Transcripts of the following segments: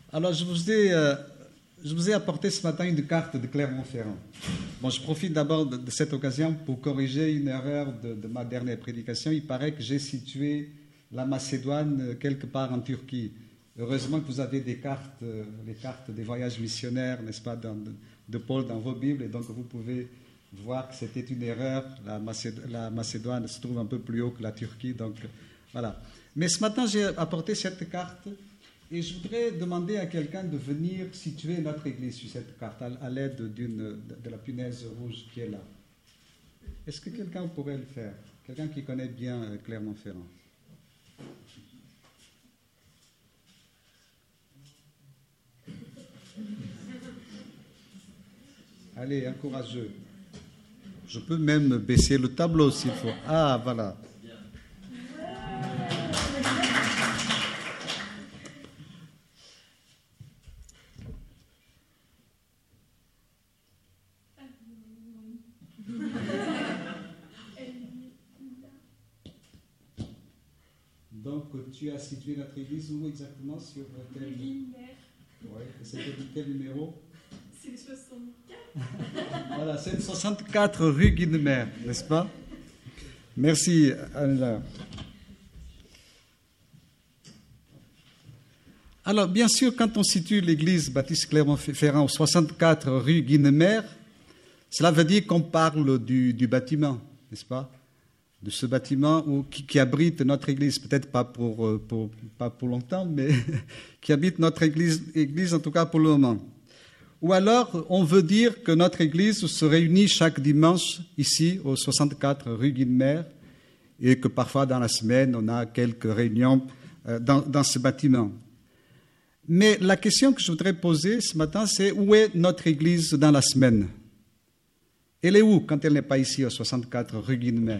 Alors, je vous ai apporté ce matin une carte de Clermont-Ferrand. Bon, je profite d'abord de cette occasion pour corriger une erreur de ma dernière prédication. Il paraît que j'ai situé la Macédoine quelque part en Turquie. Heureusement que vous avez des cartes, les cartes des voyages missionnaires, n'est-ce pas, de Paul dans vos Bibles, et donc vous pouvez voir que c'était une erreur. La Macédoine se trouve un peu plus haut que la Turquie, donc voilà. Mais ce matin, j'ai apporté cette carte et je voudrais demander à quelqu'un de venir situer notre église sur cette carte à l'aide de la punaise rouge qui est là. Est-ce que quelqu'un pourrait le faire? Quelqu'un qui connaît bien Clermont-Ferrand? Allez, un courageux. Je peux même baisser le tableau s'il faut. Ah, voilà. Donc, tu as situé notre église où exactement? Sur quel... Oui, c'était de quel numéro? C'est le 64. Voilà, c'est le 64 rue Guinemer, n'est-ce pas? Merci, Anna. Alors, bien sûr, quand on situe l'église baptiste Clermont-Ferrand au 64 rue Guinemer, cela veut dire qu'on parle du bâtiment, n'est-ce pas? De ce bâtiment qui abrite notre église, peut-être pas pour longtemps, mais qui habite notre église en tout cas pour le moment. Ou alors, on veut dire que notre église se réunit chaque dimanche ici, au 64 rue Guinemer, et que parfois dans la semaine, on a quelques réunions dans ce bâtiment. Mais la question que je voudrais poser ce matin, c'est où est notre église dans la semaine? Elle est où quand elle n'est pas ici, au 64 rue Guinemer?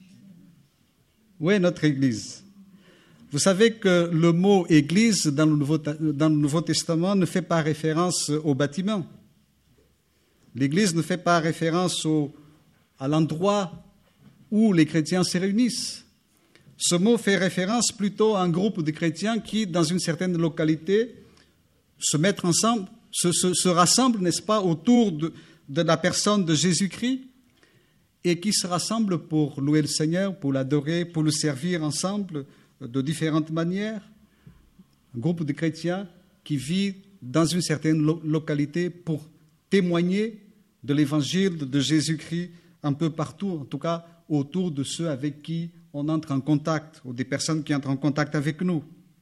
Où est notre église? Vous savez que le mot « église » dans le Nouveau Testament ne fait pas référence au bâtiment. L'église ne fait pas référence à l'endroit où les chrétiens se réunissent. Ce mot fait référence plutôt à un groupe de chrétiens qui, dans une certaine localité, se mettent ensemble, se rassemblent, n'est-ce pas, autour de la personne de Jésus-Christ, et qui se rassemblent pour louer le Seigneur, pour l'adorer, pour le servir ensemble de différentes manières. Un groupe de chrétiens qui vit dans une certaine localité pour témoigner de l'évangile de Jésus-Christ un peu partout, en tout cas autour de ceux avec qui on entre en contact, ou des personnes qui entrent en contact avec nous.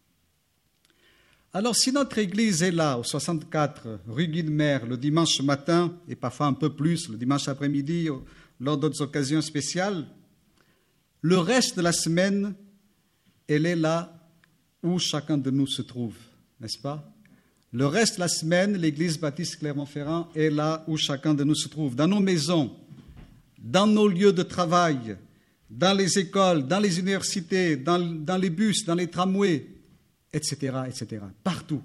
Alors, si notre église est là, au 64 rue Guinemer, le dimanche matin, et parfois un peu plus, le dimanche après-midi, lors d'autres occasions spéciales, le reste de la semaine, elle est là où chacun de nous se trouve, n'est-ce pas? Le reste de la semaine, l'église baptiste Clermont-Ferrand est là où chacun de nous se trouve, dans nos maisons, dans nos lieux de travail, dans les écoles, dans les universités, dans les bus, dans les tramways, etc., etc., partout.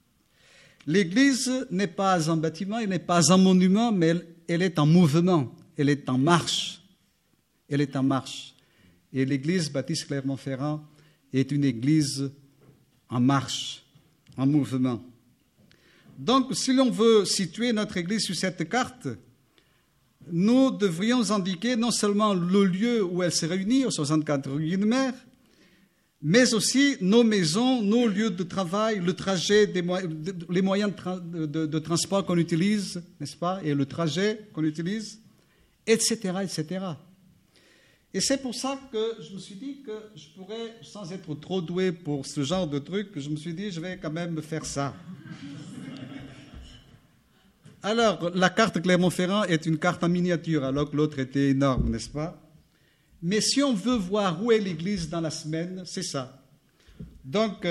L'église n'est pas un bâtiment, elle n'est pas un monument, mais elle est en mouvement, elle est en marche. Elle est en marche. Et l'église baptiste Clermont-Ferrand est une église en marche, en mouvement. Donc, si l'on veut situer notre église sur cette carte, nous devrions indiquer non seulement le lieu où elle se réunit, au 64 rue Guinemer, mais aussi nos maisons, nos lieux de travail, le trajet, les moyens de transport qu'on utilise, n'est-ce pas, et le trajet qu'on utilise, etc., etc. Et c'est pour ça que je me suis dit que je pourrais, sans être trop doué pour ce genre de truc, je me suis dit je vais quand même faire ça. Alors, la carte Clermont-Ferrand est une carte en miniature, alors que l'autre était énorme, n'est-ce pas? Mais si on veut voir où est l'église dans la semaine, c'est ça. Donc,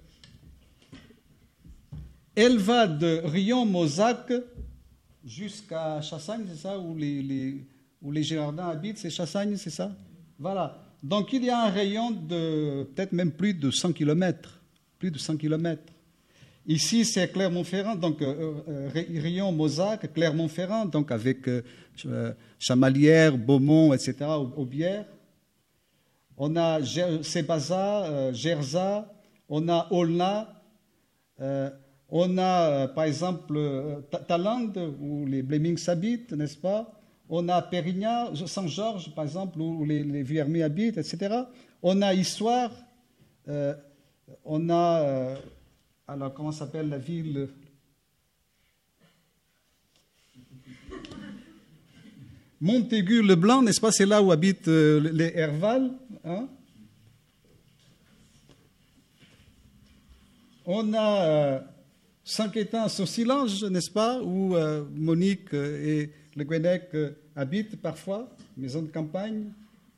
elle va de Riom-Mozac jusqu'à Chassagne, c'est ça, où les Girardins habitent, c'est Chassagne, c'est ça? Voilà. Donc, il y a un rayon de peut-être même plus de 100 km. Plus de 100 km. Ici, c'est Clermont-Ferrand, donc Riom-Mozac, Clermont-Ferrand, donc avec Chamalières, Beaumont, etc., Aubière. On a Sébaza, Gerza, on a Aulnat, On a, par exemple, Thaland, où les Blemings habitent, n'est-ce pas? On a Pérignan, Saint-Georges, par exemple, où les Vuillermés habitent, etc. On a Issoire, on a, alors comment s'appelle la ville? Montaigu-le-Blanc, n'est-ce pas? C'est là où habitent les Herval. Hein? On a Saint-Quentin-Saucilange, n'est-ce pas? Où Monique et le Guenec habitent parfois, maison de campagne.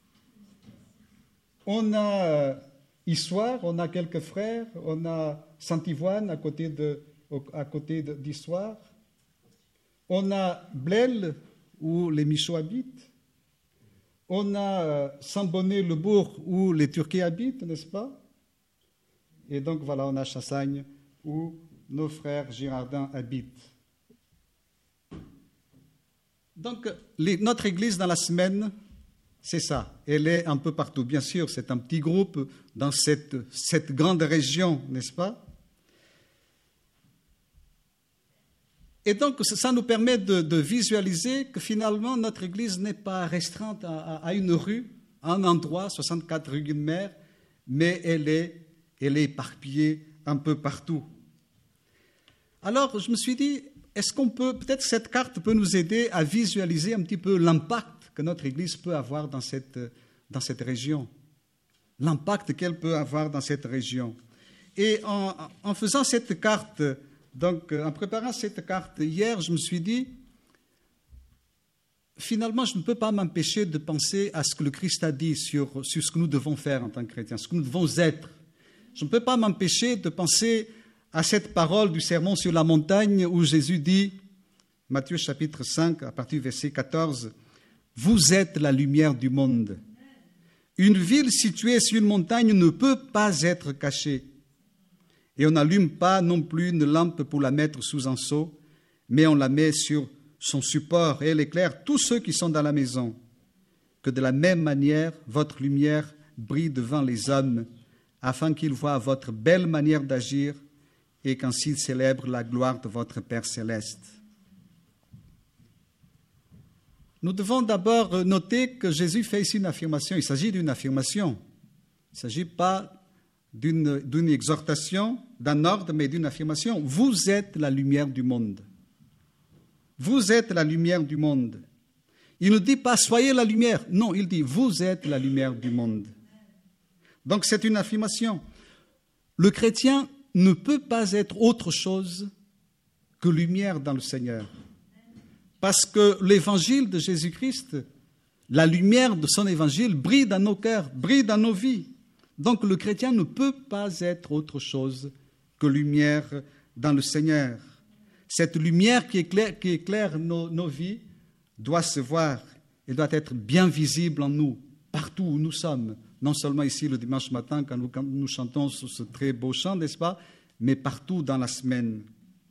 On a Issoire, on a quelques frères, on a Saint-Ivoine à côté d'Issoire. On a Blel, où les Michauds habitent. On a Saint-Bonnet-le-Bourg, où les Turquais habitent, n'est-ce pas? Et donc voilà, on a Chassagne, où nos frères girardins habitent. Donc, notre église dans la semaine, c'est ça. Elle est un peu partout. Bien sûr, c'est un petit groupe dans cette grande région, n'est-ce pas? Et donc, ça nous permet de visualiser que finalement, notre église n'est pas restreinte à une rue, à un endroit, 64 rue Guinemer, mais elle est éparpillée un peu partout. Alors, je me suis dit, est-ce qu'on peut-être cette carte peut nous aider à visualiser un petit peu l'impact que notre Église peut avoir dans cette région, l'impact qu'elle peut avoir dans cette région. Et en faisant cette carte, donc en préparant cette carte hier, je me suis dit, finalement, je ne peux pas m'empêcher de penser à ce que le Christ a dit sur ce que nous devons faire en tant que chrétiens, ce que nous devons être. Je ne peux pas m'empêcher de penser à cette parole du sermon sur la montagne où Jésus dit, Matthieu chapitre 5, à partir du verset 14, « Vous êtes la lumière du monde. Une ville située sur une montagne ne peut pas être cachée. Et on n'allume pas non plus une lampe pour la mettre sous un seau, mais on la met sur son support et elle éclaire tous ceux qui sont dans la maison. Que de la même manière, votre lumière brille devant les hommes, afin qu'ils voient votre belle manière d'agir et qu'ainsi ils célèbrent la gloire de votre Père céleste. » Nous devons d'abord noter que Jésus fait ici une affirmation. Il s'agit d'une affirmation. Il ne s'agit pas d'une exhortation, d'un ordre, mais d'une affirmation. Vous êtes la lumière du monde. Vous êtes la lumière du monde. Il ne dit pas « soyez la lumière ». Non, il dit « vous êtes la lumière du monde ». Donc c'est une affirmation. Le chrétien ne peut pas être autre chose que lumière dans le Seigneur. Parce que l'évangile de Jésus-Christ, la lumière de son évangile brille dans nos cœurs, brille dans nos vies. Donc le chrétien ne peut pas être autre chose que lumière dans le Seigneur. Cette lumière qui éclaire nos vies doit se voir et doit être bien visible en nous, partout où nous sommes. Non seulement ici le dimanche matin quand nous chantons ce très beau chant, n'est-ce pas, mais partout dans la semaine.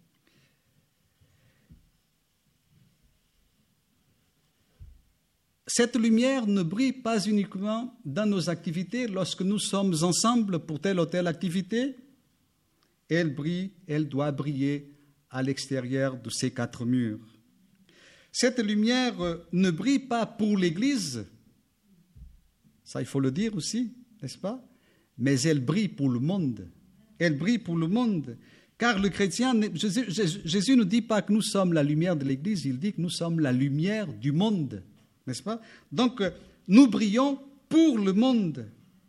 Cette lumière ne brille pas uniquement dans nos activités, lorsque nous sommes ensemble pour telle ou telle activité. Elle brille, elle doit briller à l'extérieur de ces quatre murs. Cette lumière ne brille pas pour l'Église, ça il faut le dire aussi, n'est-ce pas? Mais elle brille pour le monde. Elle brille pour le monde. Car le chrétien, Jésus ne dit pas que nous sommes la lumière de l'Église, il dit que nous sommes la lumière du monde. N'est-ce pas? Donc, nous brillons pour le monde.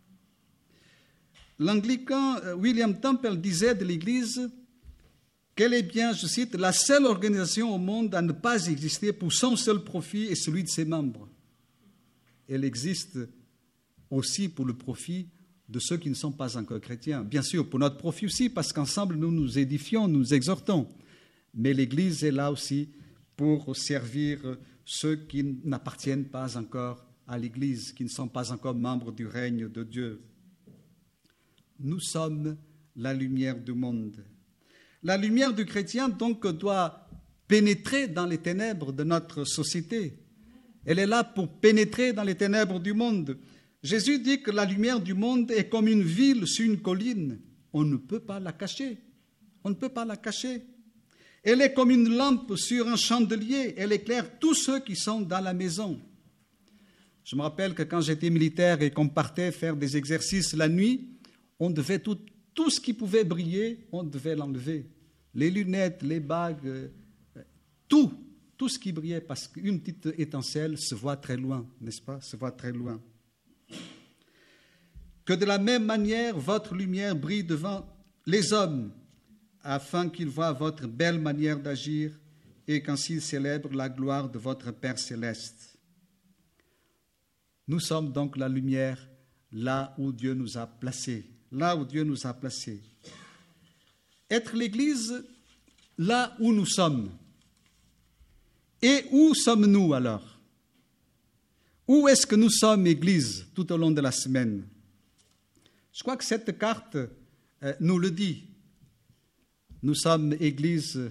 L'anglican William Temple disait de l'Église qu'elle est bien, je cite, la seule organisation au monde à ne pas exister pour son seul profit et celui de ses membres. Elle existe aussi pour le profit de ceux qui ne sont pas encore chrétiens. Bien sûr, pour notre profit aussi, parce qu'ensemble, nous nous édifions, nous exhortons. Mais l'Église est là aussi pour servir ceux qui n'appartiennent pas encore à l'Église, qui ne sont pas encore membres du règne de Dieu. Nous sommes la lumière du monde. La lumière du chrétien, donc, doit pénétrer dans les ténèbres de notre société. Elle est là pour pénétrer dans les ténèbres du monde. Jésus dit que la lumière du monde est comme une ville sur une colline. On ne peut pas la cacher. On ne peut pas la cacher. Elle est comme une lampe sur un chandelier. Elle éclaire tous ceux qui sont dans la maison. Je me rappelle que quand j'étais militaire et qu'on partait faire des exercices la nuit, on devait tout ce qui pouvait briller, on devait l'enlever. Les lunettes, les bagues, tout ce qui brillait, parce qu'une petite étincelle se voit très loin, n'est-ce pas? Se voit très loin. Que de la même manière, votre lumière brille devant les hommes, afin qu'ils voient votre belle manière d'agir et qu'ainsi célèbrent la gloire de votre Père céleste. Nous sommes donc la lumière là où Dieu nous a placés. Là où Dieu nous a placés. Être l'Église là où nous sommes. Et où sommes-nous alors? Où est-ce que nous sommes, Église, tout au long de la semaine? Je crois que cette carte nous le dit. Nous sommes Église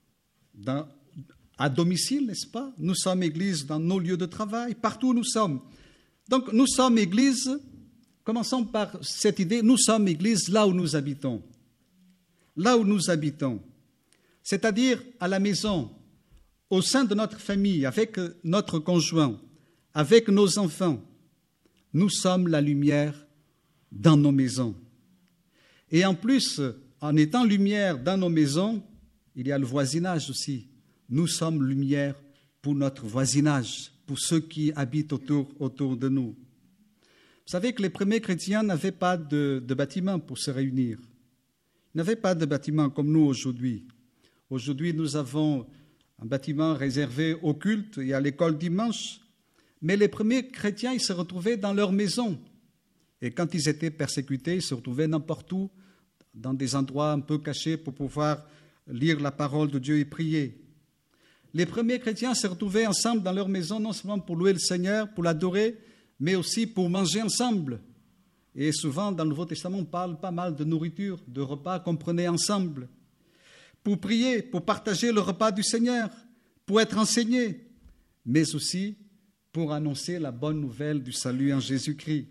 à domicile, n'est-ce pas? Nous sommes Église dans nos lieux de travail, partout où nous sommes. Donc nous sommes Église, commençons par cette idée, nous sommes Église là où nous habitons. Là où nous habitons, c'est-à-dire à la maison, au sein de notre famille, avec notre conjoint, avec nos enfants. Nous sommes la lumière dans nos maisons. Et en plus, en étant lumière dans nos maisons, il y a le voisinage aussi. Nous sommes lumière pour notre voisinage, pour ceux qui habitent autour de nous. Vous savez que les premiers chrétiens n'avaient pas de bâtiment pour se réunir. Ils n'avaient pas de bâtiment comme nous aujourd'hui. Aujourd'hui, nous avons un bâtiment réservé au culte et à l'école dimanche. Mais les premiers chrétiens, ils se retrouvaient dans leur maison. Et quand ils étaient persécutés, ils se retrouvaient n'importe où, dans des endroits un peu cachés pour pouvoir lire la parole de Dieu et prier. Les premiers chrétiens se retrouvaient ensemble dans leur maison, non seulement pour louer le Seigneur, pour l'adorer, mais aussi pour manger ensemble. Et souvent, dans le Nouveau Testament, on parle pas mal de nourriture, de repas qu'on prenait ensemble. Pour prier, pour partager le repas du Seigneur, pour être enseigné, mais aussi pour annoncer la bonne nouvelle du salut en Jésus-Christ.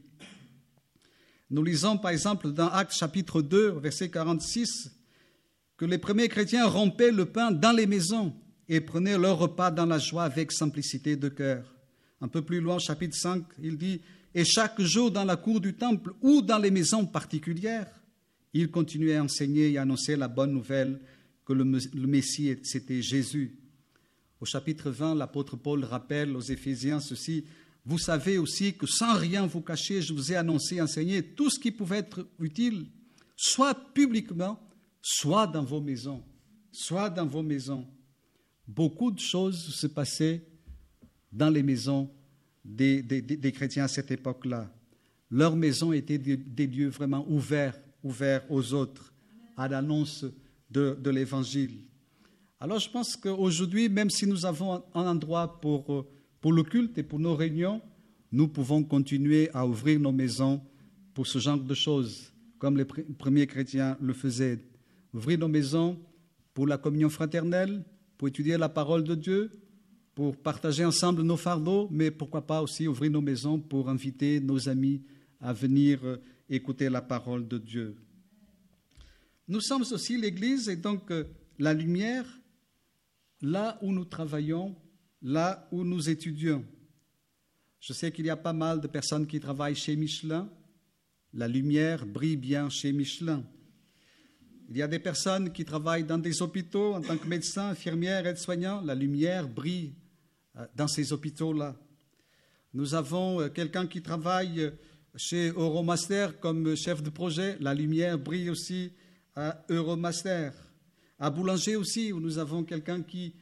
Nous lisons par exemple dans Actes chapitre 2, verset 46, que les premiers chrétiens rompaient le pain dans les maisons et prenaient leur repas dans la joie avec simplicité de cœur. Un peu plus loin, chapitre 5, il dit « Et chaque jour dans la cour du temple ou dans les maisons particulières, ils continuaient à enseigner et à annoncer la bonne nouvelle que le Messie, c'était Jésus. » Au chapitre 20, l'apôtre Paul rappelle aux Éphésiens ceci, « Vous savez aussi que sans rien vous cacher, je vous ai annoncé et enseigné tout ce qui pouvait être utile, soit publiquement, soit dans vos maisons. » Soit dans vos maisons. Beaucoup de choses se passaient dans les maisons des chrétiens à cette époque-là. Leurs maisons étaient des lieux vraiment ouverts aux autres, à l'annonce de l'Évangile. Alors je pense qu'aujourd'hui, même si nous avons un endroit pour le culte et pour nos réunions, nous pouvons continuer à ouvrir nos maisons pour ce genre de choses, comme les premiers chrétiens le faisaient. Ouvrir nos maisons pour la communion fraternelle, pour étudier la parole de Dieu, pour partager ensemble nos fardeaux, mais pourquoi pas aussi ouvrir nos maisons pour inviter nos amis à venir écouter la parole de Dieu. Nous sommes aussi l'Église et donc la lumière là où nous travaillons, là où nous étudions. Je sais qu'il y a pas mal de personnes qui travaillent chez Michelin. La lumière brille bien chez Michelin. Il y a des personnes qui travaillent dans des hôpitaux en tant que médecins, infirmières, aides-soignants. La lumière brille dans ces hôpitaux-là. Nous avons quelqu'un qui travaille chez Euromaster comme chef de projet. La lumière brille aussi à Euromaster. À Boulanger aussi, où nous avons quelqu'un qui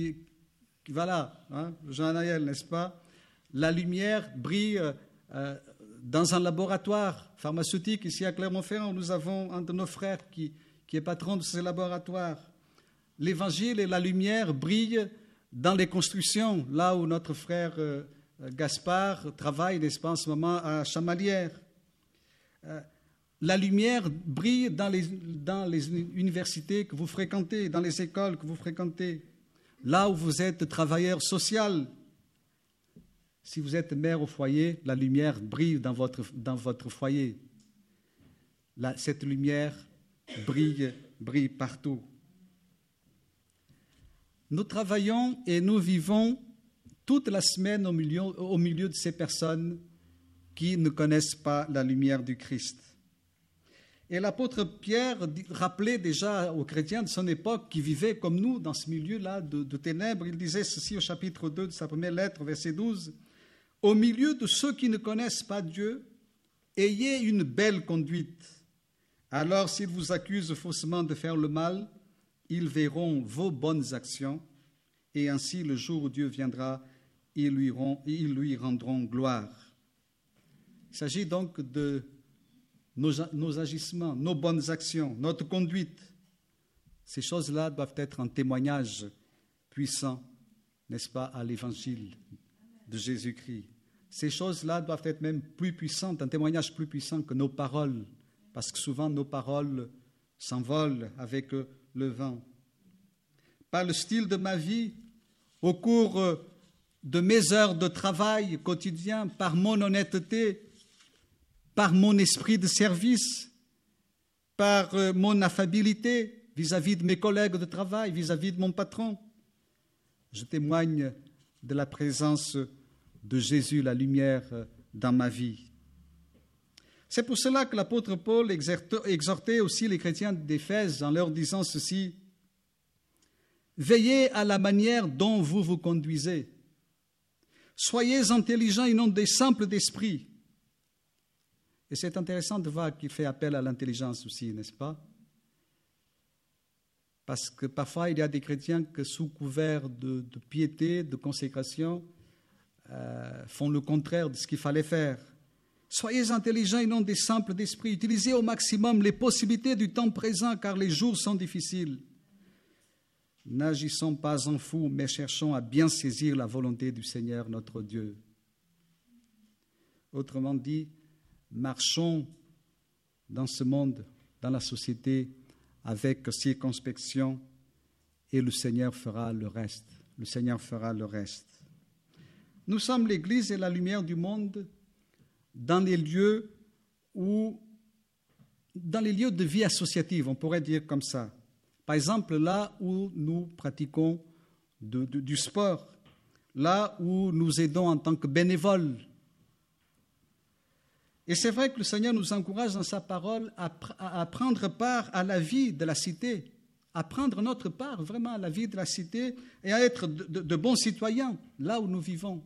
voilà, Jean-Anaël, n'est-ce pas? La lumière brille dans un laboratoire pharmaceutique ici à Clermont-Ferrand, où nous avons un de nos frères qui est patron de ce laboratoire. L'évangile et la lumière brillent dans les constructions, là où notre frère Gaspard travaille, n'est-ce pas, en ce moment à Chamalières. La lumière brille dans les universités que vous fréquentez, dans les écoles que vous fréquentez, là où vous êtes travailleur social. Si vous êtes mère au foyer, la lumière brille dans votre foyer. Cette lumière brille brille partout. Nous travaillons et nous vivons toute la semaine au milieu de ces personnes qui ne connaissent pas la lumière du Christ. Et l'apôtre Pierre rappelait déjà aux chrétiens de son époque qui vivaient comme nous dans ce milieu-là de ténèbres, il disait ceci au chapitre 2 de sa première lettre, verset 12, « Au milieu de ceux qui ne connaissent pas Dieu, ayez une belle conduite. Alors s'ils vous accusent faussement de faire le mal, ils verront vos bonnes actions, et ainsi le jour où Dieu viendra, ils lui rendront gloire. » Il s'agit donc de nos agissements, nos bonnes actions, notre conduite. Ces choses-là doivent être un témoignage puissant, n'est-ce pas, à l'évangile de Jésus-Christ. Ces choses-là doivent être même plus puissantes, un témoignage plus puissant que nos paroles, parce que souvent nos paroles s'envolent avec le vent. Par le style de ma vie, au cours de mes heures de travail quotidien, par mon honnêteté, par mon esprit de service, par mon affabilité vis-à-vis de mes collègues de travail, vis-à-vis de mon patron. Je témoigne de la présence de Jésus, la lumière dans ma vie. C'est pour cela que l'apôtre Paul exhortait aussi les chrétiens d'Éphèse en leur disant ceci, « Veillez à la manière dont vous vous conduisez. Soyez intelligents et non des simples d'esprit. » Et c'est intéressant de voir qu'il fait appel à l'intelligence aussi, n'est-ce pas? Parce que parfois, il y a des chrétiens qui, sous couvert de piété, de consécration, font le contraire de ce qu'il fallait faire. Soyez intelligents et non des simples d'esprit. Utilisez au maximum les possibilités du temps présent, car les jours sont difficiles. N'agissons pas en fous, mais cherchons à bien saisir la volonté du Seigneur notre Dieu. Autrement dit, marchons dans ce monde, dans la société, avec circonspection, et le Seigneur fera le reste. Le Seigneur fera le reste. Nous sommes l'Église et la lumière du monde dans les lieux de vie associative, on pourrait dire comme ça. Par exemple, là où nous pratiquons du sport, là où nous aidons en tant que bénévoles. Et c'est vrai que le Seigneur nous encourage dans sa parole à prendre part à la vie de la cité, à prendre notre part vraiment à la vie de la cité et à être de bons citoyens là où nous vivons.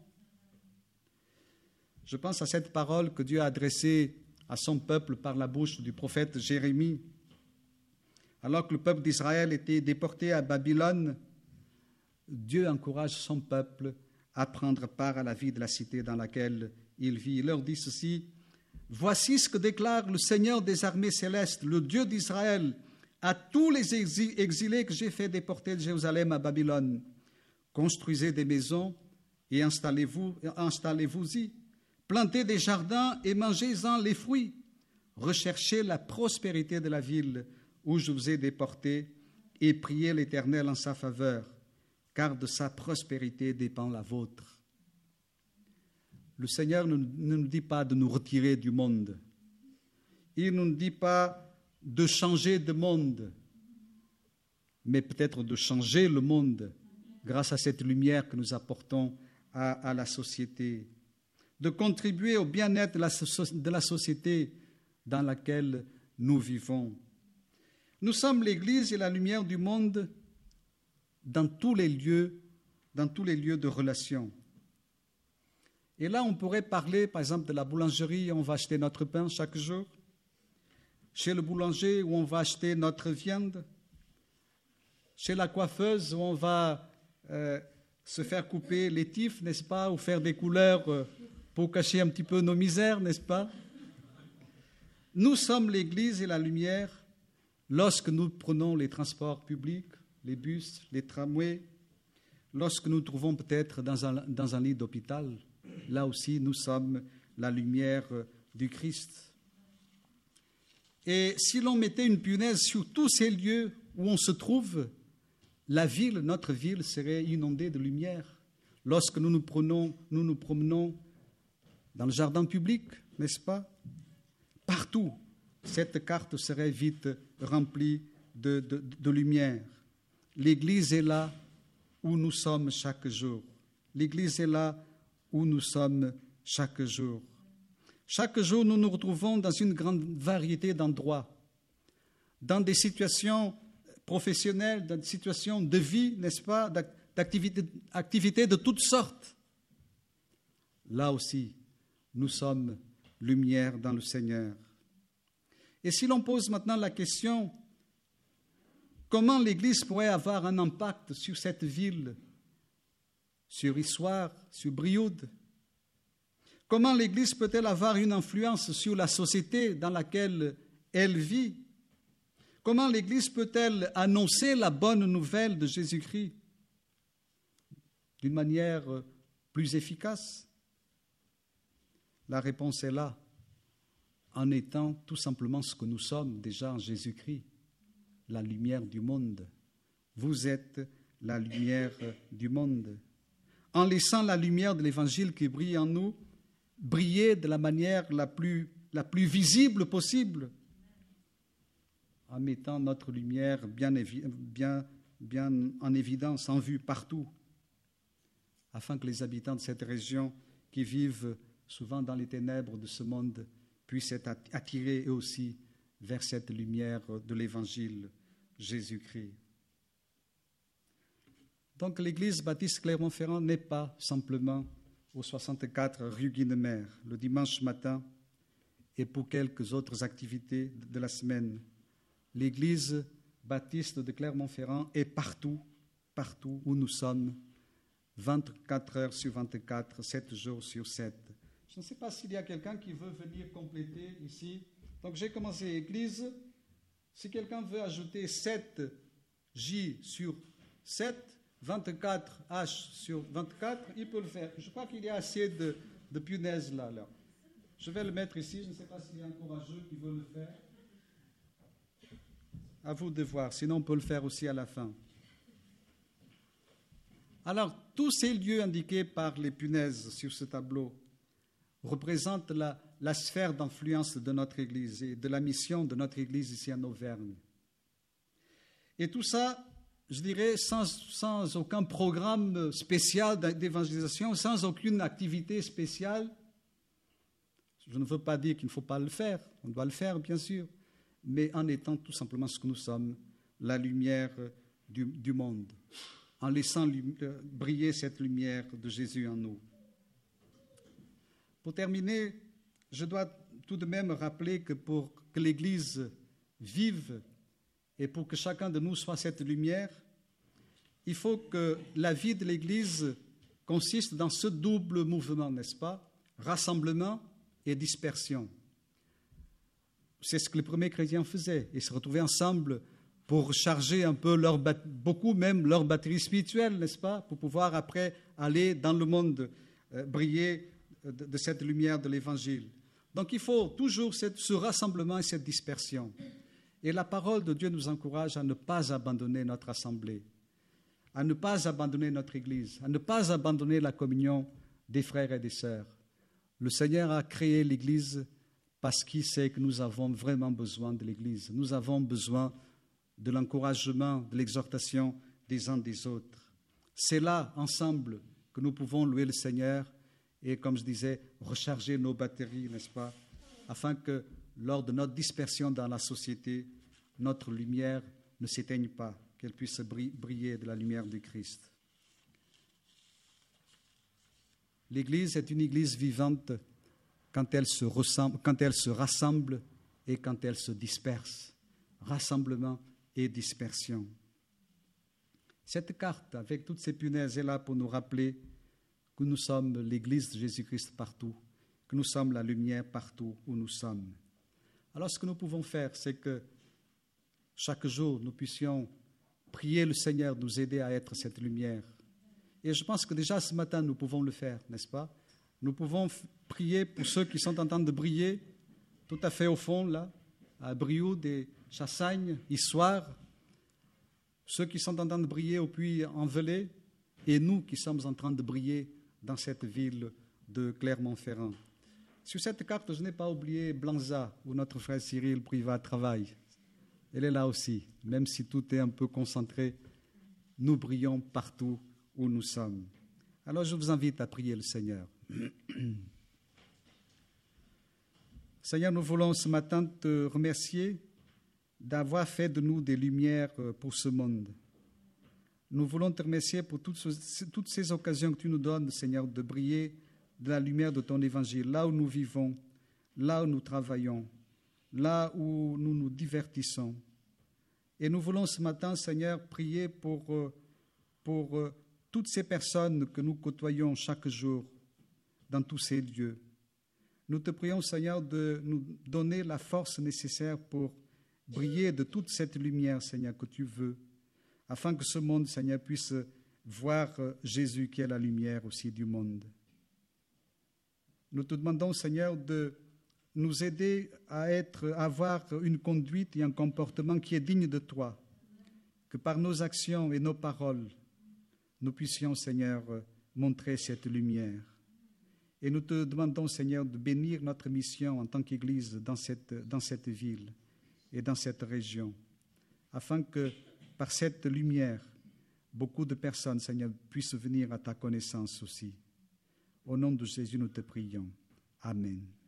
Je pense à cette parole que Dieu a adressée à son peuple par la bouche du prophète Jérémie. Alors que le peuple d'Israël était déporté à Babylone, Dieu encourage son peuple à prendre part à la vie de la cité dans laquelle il vit. Il leur dit ceci, « Voici ce que déclare le Seigneur des armées célestes, le Dieu d'Israël, à tous les exilés que j'ai fait déporter de Jérusalem à Babylone. Construisez des maisons et installez-vous-y. Plantez des jardins et mangez-en les fruits. Recherchez la prospérité de la ville où je vous ai déportés et priez l'Éternel en sa faveur, car de sa prospérité dépend la vôtre. » Le Seigneur ne nous dit pas de nous retirer du monde. Il ne nous dit pas de changer de monde, mais peut-être de changer le monde grâce à cette lumière que nous apportons à la société, de contribuer au bien-être de la société dans laquelle nous vivons. Nous sommes l'Église et la lumière du monde dans tous les lieux de relation. Et là, on pourrait parler, par exemple, de la boulangerie où on va acheter notre pain chaque jour, chez le boulanger où on va acheter notre viande, chez la coiffeuse où on va se faire couper les tifs, n'est-ce pas, ou faire des couleurs pour cacher un petit peu nos misères, n'est-ce pas? Nous sommes l'Église et la lumière lorsque nous prenons les transports publics, les bus, les tramways, lorsque nous nous trouvons peut-être dans un lit d'hôpital. Là aussi, nous sommes la lumière du Christ. Et si l'on mettait une punaise sur tous ces lieux où on se trouve, notre ville serait inondée de lumière. Lorsque nous nous promenons dans le jardin public, n'est-ce pas? Partout, cette carte serait vite remplie de lumière. L'Église est là où nous sommes chaque jour. L'Église est là où nous sommes chaque jour. Chaque jour, nous nous retrouvons dans une grande variété d'endroits, dans des situations professionnelles, dans des situations de vie, n'est-ce pas, d'activités de toutes sortes. Là aussi, nous sommes lumière dans le Seigneur. Et si l'on pose maintenant la question, comment l'Église pourrait avoir un impact sur cette ville, sur Issoire, sur Brioude? Comment l'Église peut-elle avoir une influence sur la société dans laquelle elle vit? Comment l'Église peut-elle annoncer la bonne nouvelle de Jésus-Christ d'une manière plus efficace? La réponse est là, en étant tout simplement ce que nous sommes déjà en Jésus-Christ, la lumière du monde. Vous êtes la lumière du monde. En laissant la lumière de l'Évangile qui brille en nous, briller de la manière la plus visible possible, en mettant notre lumière bien en évidence, en vue partout, afin que les habitants de cette région qui vivent souvent dans les ténèbres de ce monde puissent être attirés eux aussi vers cette lumière de l'Évangile Jésus-Christ. Donc l'Église baptiste Clermont-Ferrand n'est pas simplement au 64 rue Guinemer le dimanche matin et pour quelques autres activités de la semaine. L'Église baptiste de Clermont-Ferrand est partout où nous sommes, 24 heures sur 24, 7 jours sur 7. Je ne sais pas s'il y a quelqu'un qui veut venir compléter ici. Donc j'ai commencé Église. Si quelqu'un veut ajouter 7J sur 7, 24H sur 24, il peut le faire. Je crois qu'il y a assez de punaises là. Je vais le mettre ici. Je ne sais pas s'il y a un courageux qui veut le faire. À vous de voir. Sinon, on peut le faire aussi à la fin. Alors, tous ces lieux indiqués par les punaises sur ce tableau représentent la sphère d'influence de notre Église et de la mission de notre Église ici en Auvergne. Et tout ça, je dirais, sans aucun programme spécial d'évangélisation, sans aucune activité spéciale. Je ne veux pas dire qu'il ne faut pas le faire, on doit le faire bien sûr, mais en étant tout simplement ce que nous sommes, la lumière du monde, en laissant briller cette lumière de Jésus en nous. Pour terminer, je dois tout de même rappeler que pour que l'Église vive et pour que chacun de nous soit cette lumière, il faut que la vie de l'Église consiste dans ce double mouvement, n'est-ce pas? Rassemblement et dispersion. C'est ce que les premiers chrétiens faisaient. Ils se retrouvaient ensemble pour charger un peu beaucoup même leur batterie spirituelle, n'est-ce pas? Pour pouvoir après aller dans le monde briller de cette lumière de l'Évangile. Donc il faut toujours ce rassemblement et cette dispersion. Et la parole de Dieu nous encourage à ne pas abandonner notre assemblée, à ne pas abandonner notre Église, à ne pas abandonner la communion des frères et des sœurs. Le Seigneur a créé l'Église parce qu'il sait que nous avons vraiment besoin de l'Église. Nous avons besoin de l'encouragement, de l'exhortation des uns des autres. C'est là, ensemble, que nous pouvons louer le Seigneur et, comme je disais, recharger nos batteries, n'est-ce pas, afin que, lors de notre dispersion dans la société, notre lumière ne s'éteigne pas, qu'elle puisse briller de la lumière du Christ. L'Église est une Église vivante quand elle se rassemble et quand elle se disperse. Rassemblement et dispersion. Cette carte, avec toutes ces punaises, est là pour nous rappeler que nous sommes l'Église de Jésus-Christ partout, que nous sommes la lumière partout où nous sommes. Alors ce que nous pouvons faire, c'est que chaque jour, nous puissions prier le Seigneur de nous aider à être cette lumière. Et je pense que déjà ce matin, nous pouvons le faire, n'est-ce pas? Nous pouvons prier pour ceux qui sont en train de briller, tout à fait au fond, là, à Brioude et Chassagne, Issoire, ceux qui sont en train de briller au Puy-en-Velay, et nous qui sommes en train de briller dans cette ville de Clermont-Ferrand. Sur cette carte, je n'ai pas oublié Blanza, où notre frère Cyril Privat travaille. elle est là aussi. Même si tout est un peu concentré, nous brillons partout où nous sommes. Alors je vous invite à prier le Seigneur. Seigneur, nous voulons ce matin te remercier d'avoir fait de nous des lumières pour ce monde. Nous voulons te remercier pour toutes ces occasions que tu nous donnes, Seigneur, de briller de la lumière de ton évangile, là où nous vivons, là où nous travaillons, là où nous nous divertissons. Et nous voulons ce matin, Seigneur, prier pour toutes ces personnes que nous côtoyons chaque jour dans tous ces lieux. Nous te prions, Seigneur, de nous donner la force nécessaire pour briller de toute cette lumière, Seigneur, que tu veux, afin que ce monde, Seigneur, puisse voir Jésus qui est la lumière aussi du monde. Nous te demandons, Seigneur, de nous aider à avoir une conduite et un comportement qui est digne de toi, que par nos actions et nos paroles, nous puissions, Seigneur, montrer cette lumière. Et nous te demandons, Seigneur, de bénir notre mission en tant qu'Église dans cette ville et dans cette région, afin que, par cette lumière, beaucoup de personnes, Seigneur, puissent venir à ta connaissance aussi. Au nom de Jésus, nous te prions. Amen.